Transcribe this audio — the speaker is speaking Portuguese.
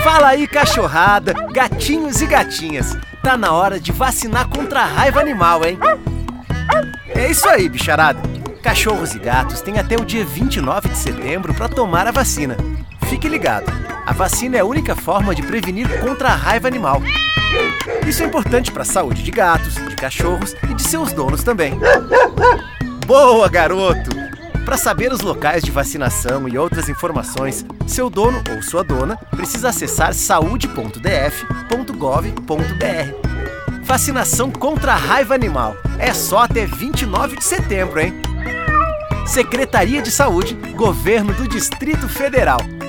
Fala aí, cachorrada, gatinhos e gatinhas. Tá na hora de vacinar contra a raiva animal, hein? É isso aí, bicharada. Cachorros e gatos têm até o dia 29 de setembro para tomar a vacina. Fique ligado, a vacina é a única forma de prevenir contra a raiva animal. Isso é importante para a saúde de gatos, de cachorros e de seus donos também. Boa, garoto! Para saber os locais de vacinação e outras informações, seu dono ou sua dona precisa acessar saude.df.gov.br. Vacinação contra a raiva animal é só até 29 de setembro, hein? Secretaria de Saúde, Governo do Distrito Federal.